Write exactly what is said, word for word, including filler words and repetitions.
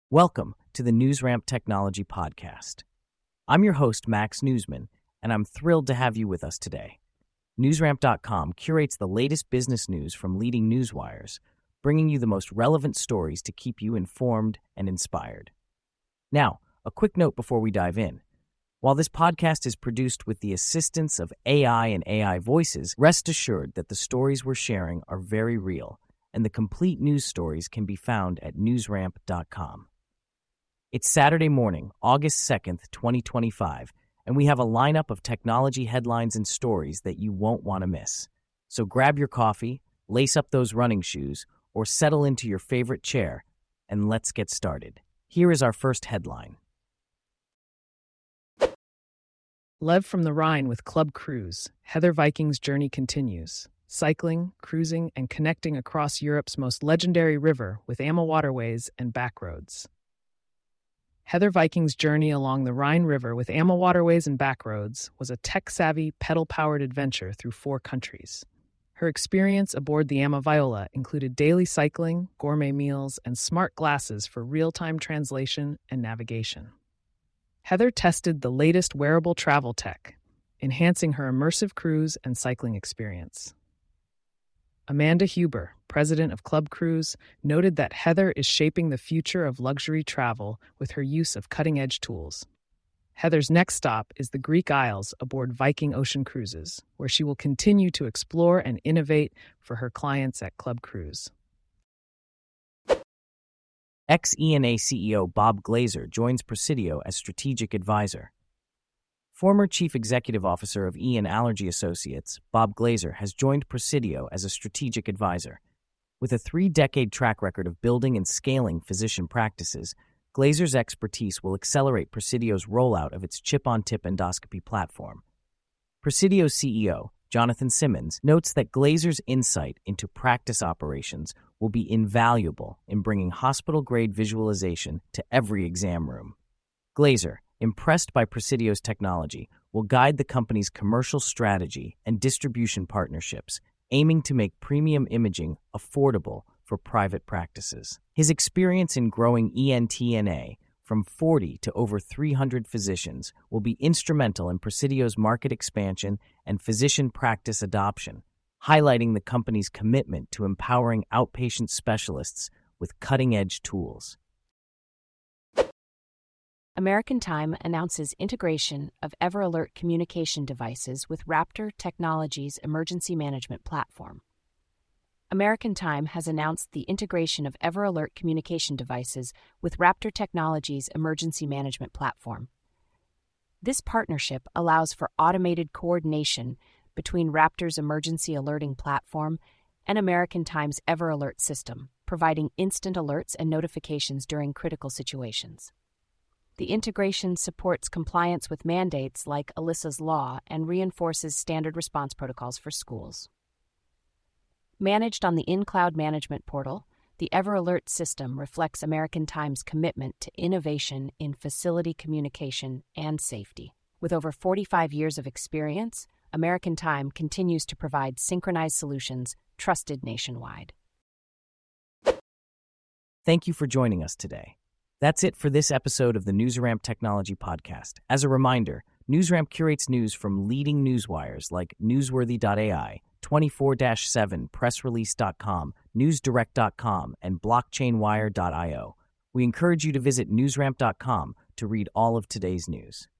Welcome to the NewsRamp Technology Podcast. I'm your host, Max Newsman, and I'm thrilled to have you with us today. NewsRamp dot com curates the latest business news from leading newswires, bringing you the most relevant stories to keep you informed and inspired. Now, a quick note before we dive in. While this podcast is produced with the assistance of A I and A I voices, rest assured that the stories we're sharing are very real, and the complete news stories can be found at NewsRamp dot com. It's Saturday morning, August second, twenty twenty-five, and we have a lineup of technology headlines and stories that you won't want to miss. So grab your coffee, lace up those running shoes, or settle into your favorite chair, and let's get started. Here is our first headline. Lev from the Rhine with Club Cruise. Heather Viking's journey continues. Cycling, cruising, and connecting across Europe's most legendary river with A M A waterways and backroads. Heather Viking's journey along the Rhine River with A M A waterways and backroads was a tech-savvy, pedal-powered adventure through four countries. Her experience aboard the A M A Viola included daily cycling, gourmet meals, and smart glasses for real-time translation and navigation. Heather tested the latest wearable travel tech, enhancing her immersive cruise and cycling experience. Amanda Huber, president of Club Cruise, noted that Heather is shaping the future of luxury travel with her use of cutting-edge tools. Heather's next stop is the Greek Isles aboard Viking Ocean Cruises, where she will continue to explore and innovate for her clients at Club Cruise. Ex-E and A C E O Bob Glazer joins Presidio as strategic advisor. Former Chief Executive Officer of E and Allergy Associates, Bob Glazer, has joined Presidio as a strategic advisor. With a three-decade track record of building and scaling physician practices, Glazer's expertise will accelerate Presidio's rollout of its chip-on-tip endoscopy platform. Presidio's C E O, Jonathan Simmons, notes that Glazer's insight into practice operations will be invaluable in bringing hospital-grade visualization to every exam room. Glazer, impressed by Presidio's technology, will guide the company's commercial strategy and distribution partnerships, aiming to make premium imaging affordable for private practices. His experience in growing E N T and A from forty to over three hundred physicians will be instrumental in Presidio's market expansion and physician practice adoption, highlighting the company's commitment to empowering outpatient specialists with cutting-edge tools. American Time announces integration of EverAlert communication devices with Raptor Technologies' emergency management platform. American Time has announced the integration of EverAlert communication devices with Raptor Technologies' emergency management platform. This partnership allows for automated coordination between Raptor's emergency alerting platform and American Time's EverAlert system, providing instant alerts and notifications during critical situations. The integration supports compliance with mandates like Alyssa's Law and reinforces standard response protocols for schools. Managed on the InCloud Management Portal, the EverAlert system reflects American Time's commitment to innovation in facility communication and safety. With over forty-five years of experience, American Time continues to provide synchronized solutions trusted nationwide. Thank you for joining us today. That's it for this episode of the NewsRamp Technology Podcast. As a reminder, NewsRamp curates news from leading newswires like Newsworthy dot A I, twenty-four seven, Press Release dot com, News Direct dot com, and Blockchain Wire dot io. We encourage you to visit NewsRamp dot com to read all of today's news.